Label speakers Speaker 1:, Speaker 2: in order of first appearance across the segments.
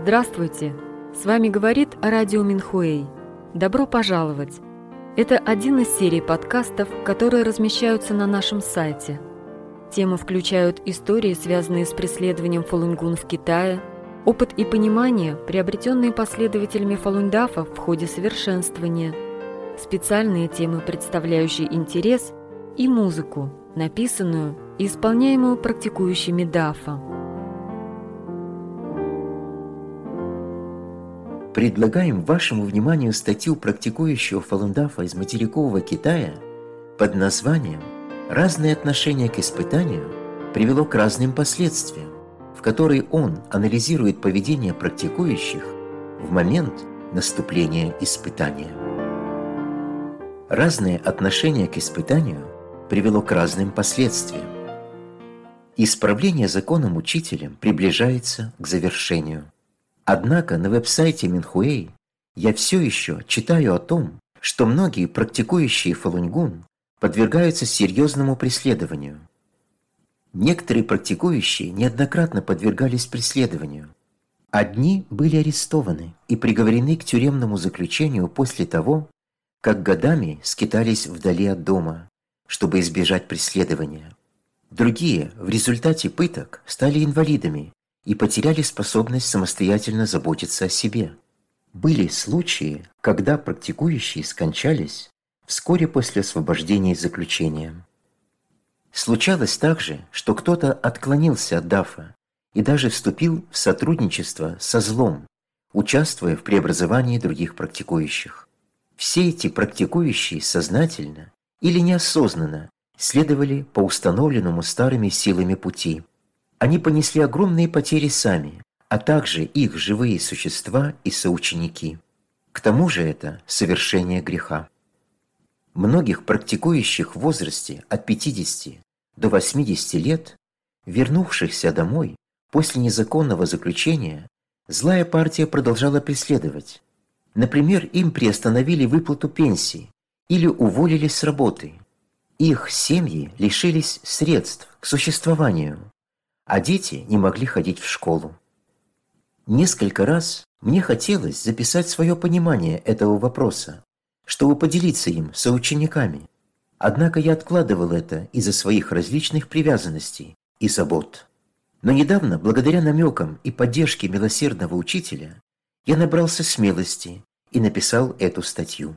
Speaker 1: Здравствуйте! С вами говорит Радио Минхуэй. Добро пожаловать! Это один из серий подкастов, которые размещаются на нашем сайте. Темы включают истории, связанные с преследованием фалунгун в Китае, опыт и понимание, приобретенные последователями фалундафа в ходе совершенствования, специальные темы, представляющие интерес, и музыку, написанную и исполняемую практикующими дафа.
Speaker 2: Предлагаем вашему вниманию статью практикующего фалундафа из материкового Китая под названием «Разные отношения к испытанию привело к разным последствиям», в которой он анализирует поведение практикующих в момент наступления испытания. Разное отношение к испытанию привело к разным последствиям. Исправление законом учителем приближается к завершению. Однако на веб-сайте Минхуэй я все еще читаю о том, что многие практикующие фалунгун подвергаются серьезному преследованию. Некоторые практикующие неоднократно подвергались преследованию. Одни были арестованы и приговорены к тюремному заключению после того, как годами скитались вдали от дома, чтобы избежать преследования. Другие в результате пыток стали инвалидами и потеряли способность самостоятельно заботиться о себе. Были случаи, когда практикующие скончались вскоре после освобождения из заключения. Случалось также, что кто-то отклонился от дафа и даже вступил в сотрудничество со злом, участвуя в преобразовании других практикующих. Все эти практикующие сознательно или неосознанно следовали по установленному старыми силами пути. Они понесли огромные потери сами, а также их живые существа и соученики. К тому же это совершение греха. Многих практикующих в возрасте от 50 до 80 лет, вернувшихся домой после незаконного заключения, злая партия продолжала преследовать. Например, им приостановили выплату пенсии или уволили с работы. Их семьи лишились средств к существованию, а дети не могли ходить в школу. Несколько раз мне хотелось записать свое понимание этого вопроса, чтобы поделиться им с соучениками. Однако я откладывал это из-за своих различных привязанностей и забот. Но недавно, благодаря намекам и поддержке милосердного учителя, я набрался смелости и написал эту статью.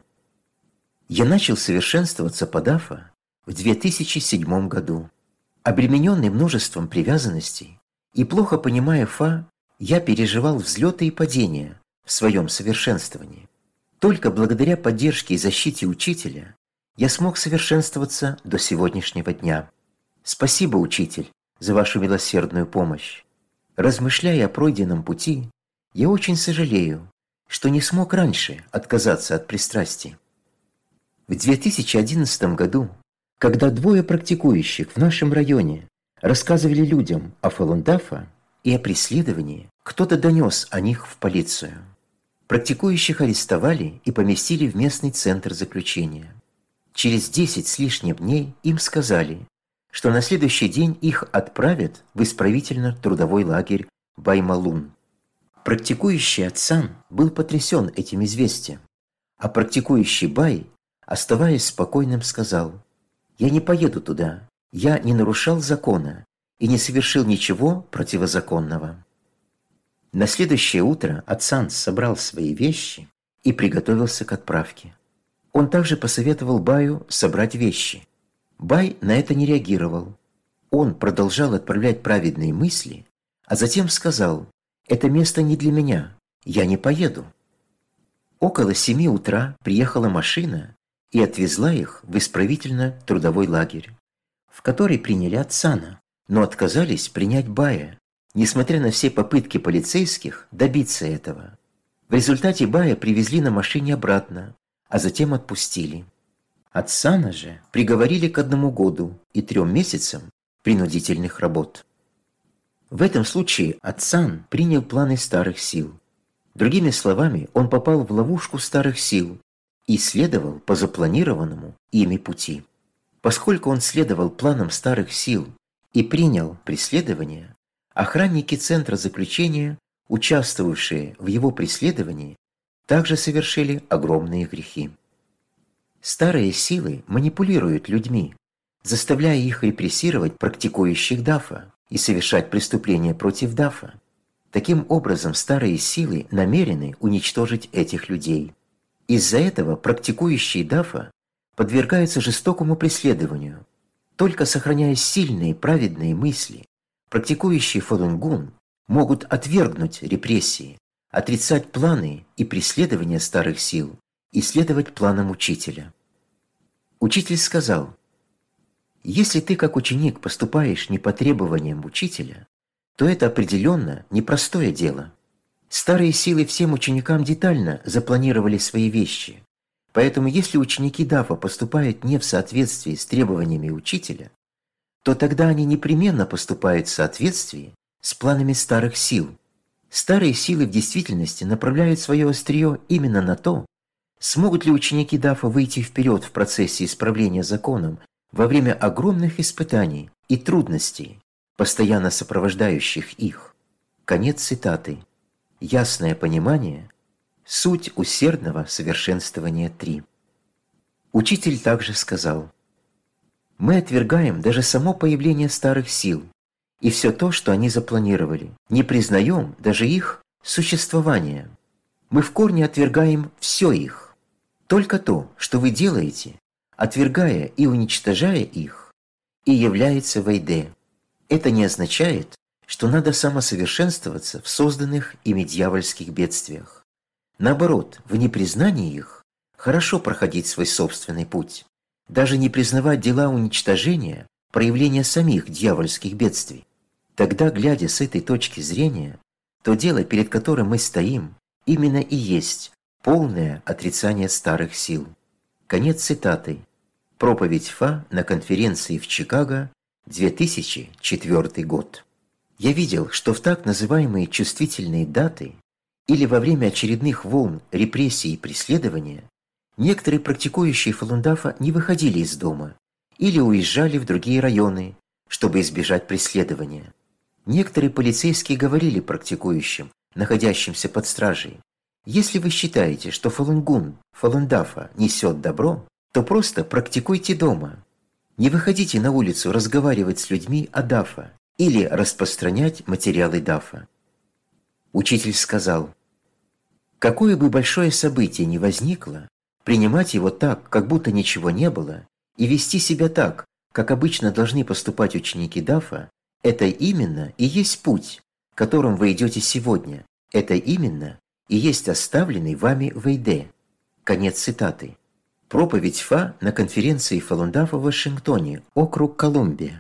Speaker 2: Я начал совершенствоваться по дафа в 2007 году. Обремененный множеством привязанностей и плохо понимая фа, я переживал взлеты и падения в своем совершенствовании. Только благодаря поддержке и защите учителя я смог совершенствоваться до сегодняшнего дня. Спасибо, учитель, за вашу милосердную помощь. Размышляя о пройденном пути, я очень сожалею, что не смог раньше отказаться от пристрастий. В 2011 году, когда двое практикующих в нашем районе рассказывали людям о фалундафа и о преследовании, кто-то донес о них в полицию. Практикующих арестовали и поместили в местный центр заключения. Через 10 с лишним дней им сказали, что на следующий день их отправят в исправительно-трудовой лагерь Баймалун. Практикующий Ацан был потрясен этим известием, а практикующий Бай, оставаясь спокойным, сказал: «Я не поеду туда, я не нарушал закона и не совершил ничего противозаконного». На следующее утро Ацан собрал свои вещи и приготовился к отправке. Он также посоветовал Баю собрать вещи. Бай на это не реагировал. Он продолжал отправлять праведные мысли, а затем сказал: «Это место не для меня, я не поеду». Около 7 утра приехала машина и отвезла их в исправительно-трудовой лагерь, в который приняли Ацана, но отказались принять Бая, несмотря на все попытки полицейских добиться этого. В результате Бая привезли на машине обратно, а затем отпустили. Ацана же приговорили к 1 году и 3 месяцам принудительных работ. В этом случае Ацан принял планы старых сил. Другими словами, он попал в ловушку старых сил и следовал по запланированному ими пути. Поскольку он следовал планам старых сил и принял преследование, охранники центра заключения участвовавшие в его преследовании, также совершили огромные грехи. Старые силы манипулируют людьми, заставляя их репрессировать практикующих дафа и совершать преступления против дафа. Таким образом, старые силы намерены уничтожить этих людей. Из-за этого практикующие дафа подвергаются жестокому преследованию. Только сохраняя сильные праведные мысли, практикующие фалунгун могут отвергнуть репрессии, отрицать планы и преследования старых сил и следовать планам учителя. Учитель сказал: «Если ты как ученик поступаешь не по требованиям учителя, то это определенно непростое дело. Старые силы всем ученикам детально запланировали свои вещи, поэтому если ученики дафа поступают не в соответствии с требованиями учителя, то тогда они непременно поступают в соответствии с планами старых сил. Старые силы в действительности направляют свое острие именно на то, смогут ли ученики дафа выйти вперед в процессе исправления законом во время огромных испытаний и трудностей, постоянно сопровождающих их». Конец цитаты. Ясное понимание – суть усердного совершенствования 3. Учитель также сказал: «Мы отвергаем даже само появление старых сил и все то, что они запланировали, не признаем даже их существование. Мы в корне отвергаем все их. Только то, что вы делаете, отвергая и уничтожая их, и является вайде. Это не означает, что надо самосовершенствоваться в созданных ими дьявольских бедствиях. Наоборот, в непризнании их хорошо проходить свой собственный путь, даже не признавать дела уничтожения, проявления самих дьявольских бедствий. Тогда, глядя с этой точки зрения, то дело, перед которым мы стоим, именно и есть полное отрицание старых сил». Конец цитаты. Проповедь Фа на конференции в Чикаго, 2004 год. Я видел, что в так называемые чувствительные даты или во время очередных волн репрессий и преследования некоторые практикующие фалун-дафа не выходили из дома или уезжали в другие районы, чтобы избежать преследования. Некоторые полицейские говорили практикующим, находящимся под стражей: «Если вы считаете, что фалунгун, фалун-дафа несет добро, то просто практикуйте дома. Не выходите на улицу разговаривать с людьми о дафа или распространять материалы дафа». Учитель сказал: «Какое бы большое событие ни возникло, принимать его так, как будто ничего не было, и вести себя так, как обычно должны поступать ученики дафа, это именно и есть путь, которым вы идете сегодня. Это именно и есть оставленный вами вайде». Конец цитаты. Проповедь Фа на конференции фалун-дафа в Вашингтоне, округ Колумбия,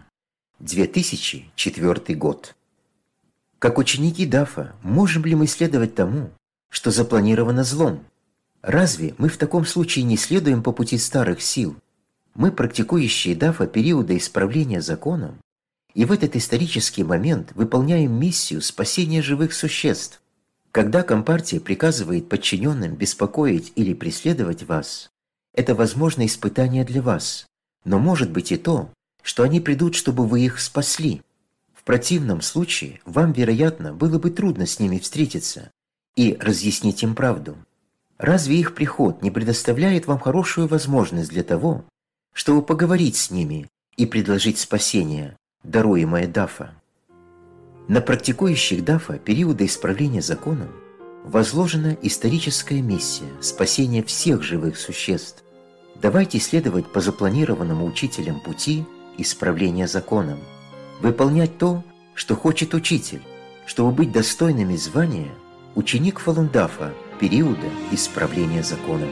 Speaker 2: 2004 год. Как ученики дафа, можем ли мы следовать тому, что запланировано злом? Разве мы в таком случае не следуем по пути старых сил? Мы, практикующие дафа периода исправления законом, и в этот исторический момент выполняем миссию спасения живых существ. Когда Компартия приказывает подчиненным беспокоить или преследовать вас, это, возможно, испытание для вас, но может быть и то, что они придут, чтобы вы их спасли. В противном случае вам, вероятно, было бы трудно с ними встретиться и разъяснить им правду. Разве их приход не предоставляет вам хорошую возможность для того, чтобы поговорить с ними и предложить спасение, даруемое дафа? На практикующих дафа периода исправления законом возложена историческая миссия спасения всех живых существ. Давайте следовать по запланированному учителем пути исправления законом, выполнять то, что хочет учитель, чтобы быть достойными звания ученик фалун-дафа периода исправления законом.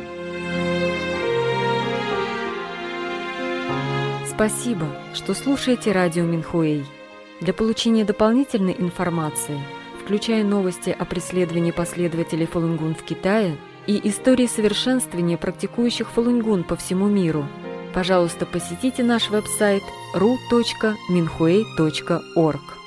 Speaker 1: Спасибо, что слушаете радио Минхуэй. Для получения дополнительной информации, включая новости о преследовании последователей фалунгун в Китае и истории совершенствования практикующих фалунгун по всему миру, пожалуйста, посетите наш веб-сайт ru.minhui.org.